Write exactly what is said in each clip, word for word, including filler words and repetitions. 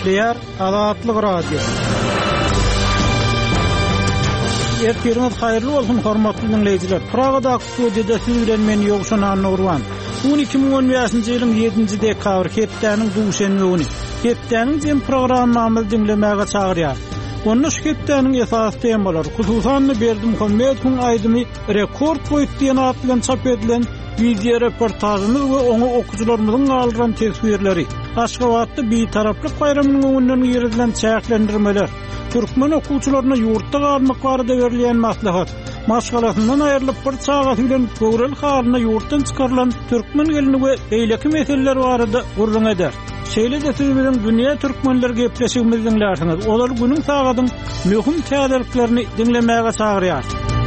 Kepler Azatlyk Radiosu. Ertiriniz hayırlı olsun hormatly dinleyijiler. Pragada studiyada siz bilen men Ýogşan Nurwan. Bu iki ming on beşinji ýylyň ýedinji dekabr hepdeniň duşen güni. Hepdeniň jem programmamyzy dinlemäge çagyrýar. Onu şu hepdeniň esas temalary hususan berdim Muhammedoň aýdymy rekord boýutda atlan çap edilen video reportajymyz we onu okuwçylarymyzyň aldyran tesbirleri. Aşgabatda bir taraplyk bayramynyň öňünden ýerilen çäklendirmeler. Türkmen okuwçylaryna ýurtda galmak barada berilen maslahat. Maşgalasyndan aýrylyp bir çagat bilen göwrel halyna ýurtdan çykarylan türkmen gelini we beýleki meseleler barada gurrun eder. Şeýle de siz bilen dünýä türkmenler gepleşigimizi dinlersiňiz. Olar günüň sagadyň möhüm täzeliklerini dinlemäge çagyrýar.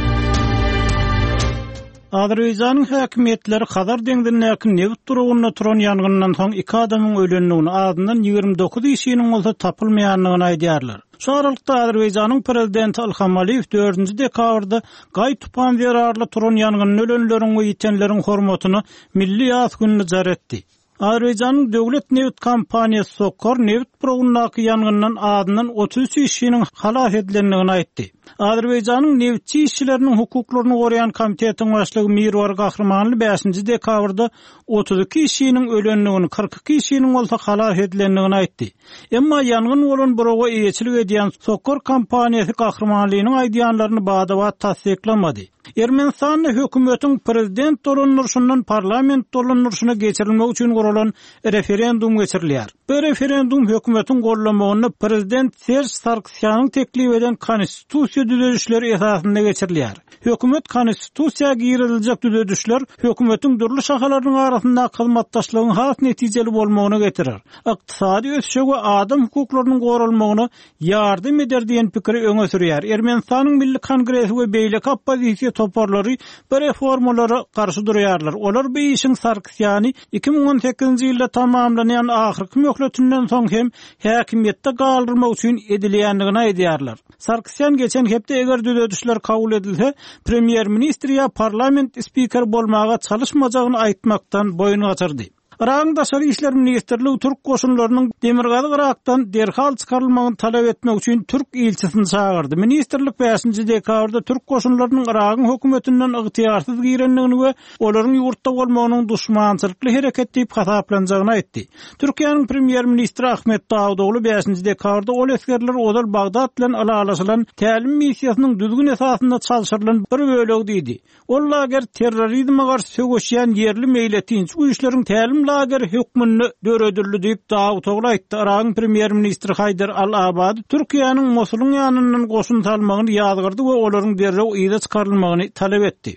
Azerbaýjanyň häkimetleri Hazar deňdiňdäki neft duragyna turan ýangyndan soň iki adamyň ölenligini, azyndan ýygrimi dokuz işiniň bolsa tapylmaýanlygyny aýdýarlar. Şu aralykda Azerbaýjanyň prezidenti Ilham Aliýew dördünji dekabrda Gaý tupan zerarly turan ýangyndan ölenleriň we ýitenleriň hormatyny milli ýaz gününi jar etdi. Azerbaýjanyň döwlet neft kompaniýasy Sokor neft duragynyň ýangyndan azyndan otuz üç işiniň halas edilenligini aýtdy. Azerbaýjanyň neftçi işçileriniň hukuklaryny goraýan komitetiň başlygy Mirwar Gahrmanly beşinji dekabrda otuz iki işiniň ölenligini, kırk iki işiniň bolsa halas edilenligini aýtdy. Emma ýangyn bolan boroga eýetçilik edýän Sokor kompaniýasy Gahrmanlynyň aýdýanlaryny bada-bada tasdiklamady. Ermenistanyň hökümetiň prezident dolanýarşyndan parlament dolanýarşyna geçirilmek üçin guralan referendum geçirilýär. Bu referendum hökümetiň gollamagyny prezident Serj Sargsyan'yň teklip eden konstitusiýa düzedişleri esasynda geçirilýär. Hökümet konstitusiýaga giriljek düzedişler hökümetiň dürli şahalarynyň arasynda hyzmatdaşlygyň has netijeli bolmagyna getirir. Ykdysady ösüşe we adam hukuklarynyň goralmagyna ýardym eder diýen pikiri öňe sürýär. Ermenistanyň Milli Kongresi we beýleki oppozisiýa toparlary bu reformalara garşy durýarlar. Olar bu işiň Sargsýany iki ming on sekizinji ýylda tamamlanýan ahyrky möhletinden soň hem häkimetde galdyrmak üçin edilýändigini aýdýarlar. Sargsyan geçen hepde eger düzedişler kabul edilse, premier ministr ya parlament spiker bolmaga çalışmajagyny aýtmaktan boyun gaçyrdy. Iran Daşary işler ministrligi Türk goşunlarynyň Demirgazy Irakdan derhal çykarylmagyny talap etmek üçin Türk elçisini çağırdy. Ministrlik beşinji dekabrda Türk goşunlarynyň Iragyň hökümetinden ygtyýarsyz girenligini we olaryň ýurtda bolmagynyň duşmançylykly hereket diýip hasaplanjagyny aýtdy. Türkiýanyň premier ministri Ahmet Davudoglu beşinji dekabrda ol eskerler Odal Bagdad bilen alalaşylan tälim missiýasynyň düzgün esasynda çalşyrylan bir bölegi diýdi. Ol lager terrorizme garşy sögüşýän yerli meýletinç güýçleriň tälim lager hükmünü döredildi diýip Davudoglu aýtdy. Iragyň premier ministri Haydar Al-Abadi Türkiýanyň Mosulyň ýanyndan goşun salmagyny ýazgyrdy we olaryň derrew ýyda çykarylmagyny talap etdi.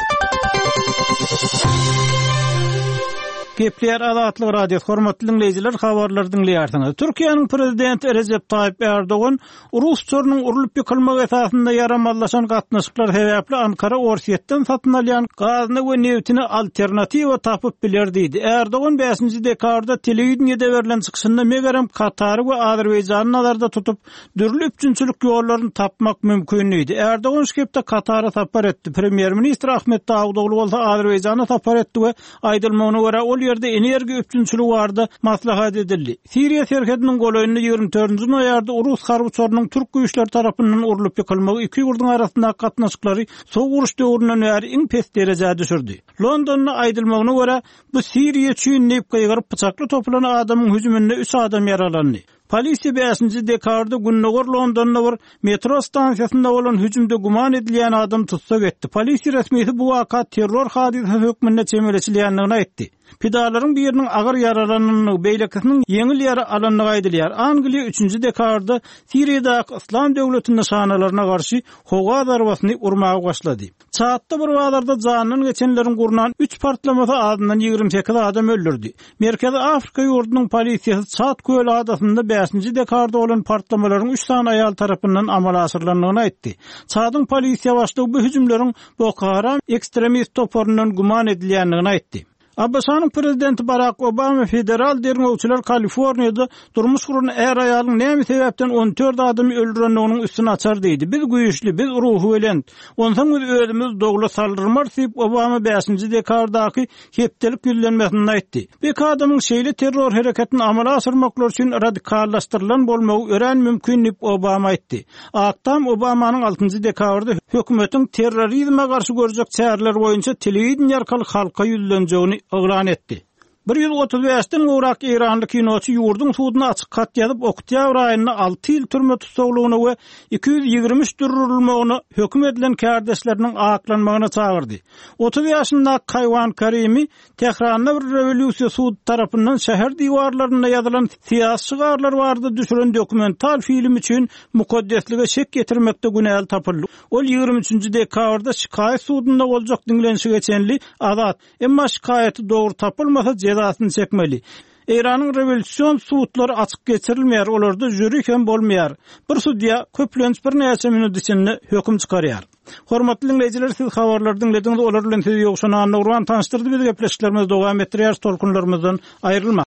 Kepler Azatlyk Radiosu hormatly dinleyijiler, habarlar dinleýärsiňiz. Türkiýanyň prezidenti Recep Tayyip Erdogan Rus çornyň urulyp ýykylmak esasynda yaramazlaşan gatnaşyklar sebäpli Ankara Orsiýetden satyn alýan gazyny we neftini alternatiwa tapyp biler diýdi. Erdogan beşinji dekabrda telewizionyada berilen çykyşynda megerem Katar we Azerbaýjany nazarda tutup dürli üçinçilik ýollaryny tapmak mümkinligini. Erdogan şeýle Katara tapar etdi. Premier ministr Ahmet Davudoglu bolsa Azerbaýjana tapar etdi we aýdylmagyna görä ol ýerde energi üçinçiligi barada maslahat edildi. Siriýa serhediniň golaýyny ýygrimi dördünji noýarda Rus harbyçylarynyň Türk güýçleri tarapyndan urulyp ýykylmagy iki ýurduň arasynda gatnaşyklary soňky uruş döwründen bäri iň pes derejede düşürdi. Londonyň aýdylmagyna görä bu Siriýa üçin neft gyýgyryp pyçakly toplanan adamyň hüjüminde üç adam yaralandy. Polisiýa beşinji dekabrda Günnogor Londonyň bir metro stansiýasynda bolan hüjümde guman edilýän adam tutsak etdi. Polisiýa resmiýeti bu waka terror hadisesi hökmünde çemeleçilýändigini aýtdy. Pidalaryň biriniň agyr yaralanyny, beýlekisiniň yeňil ýara alanyny aýdylýar. Angliýa üçünji dekabrda Siriýadaky Islam döwletiniň nişanalaryna garşy howa zarbasyny urmagy başlady. Çatda bir wagtda janyny geçenleriň gurnan üç partlamasy azyndan ýygrimi sekiz adam öldürdi. Merkezi Afrika ýurdunyň polisiýasy Çat göl adasynda beşinji dekabrda bolan partlamalaryň üç sany aýal tarapyndan amala asyrlandygyny aýtdy. Çadyň polisiýa başlygy bu hüjümleriň Boko Haram ekstremist toparyndan guman edilýändigini aýtdy. Abbasanyň prezidenti Barack Obama federal derňewçiler Kaliforniýada durmuş guruny er aýalyň näme sebäpden on dört adamy öldürendiginiň üstüne açar diýdi. Biz güýçli, biz ruhy bilen, ondan biz özümiz dogla saldyrmar diýip Obama beşinji dekabrdaky hepdelik güýlenmesini aýtdy. Bir adamyň şeýle terror hereketini amala asyrmaklar üçin radikallaşdyrylan bolmagy ören mümkin diýip Obama aýtdy. Aktam Obamanyň altynjy dekabrda hökümetiň terrorizme garşy görjek çäreler boýunça telewizion arkaly halka ýüzlenjegini oglan etdi. bir yüz otuz beşden Irak İranly kinoçy ýurdun suwudyna açyk kat ýazyp oktyabr aýyna alty ýyl türme tutsaglygyny we iki yüz ýigirmi üç durrulmagyny hökm edilen kärdeşleriniň aklanmagyna çagyrdy. otuz ýaşyndaky Kaywan Karimi Tehranda bir rewolýusiýa suwud tarapyndan şäher diwarlaryna ýazylan siýasy şygarlar bardy düşüren dokumental film üçin mukaddeslige şek getirmekde günäl tapyldy. Ol ýigirmi üçinji dekabrda şikaýet suwudunda boljak dinlenişi geçenli azat, emma şikaýeti dogry tapylmasa cezasını çekmeli. İran'ın revolüsyon suwutlary açyk geçirilmeýär, olarda jüri hem bolmaýar. Bir sudya köplenç bir näçe minut içinde höküm çykarýar. Hormatly dinleýijiler, siz habarlary dinlediňiz, olar bilen sizi ýokşan anly urwan tanıştyrdy. Biz gepleşiklerimiz dowam etdirýär, tolkunlarymyzdan aýrylma.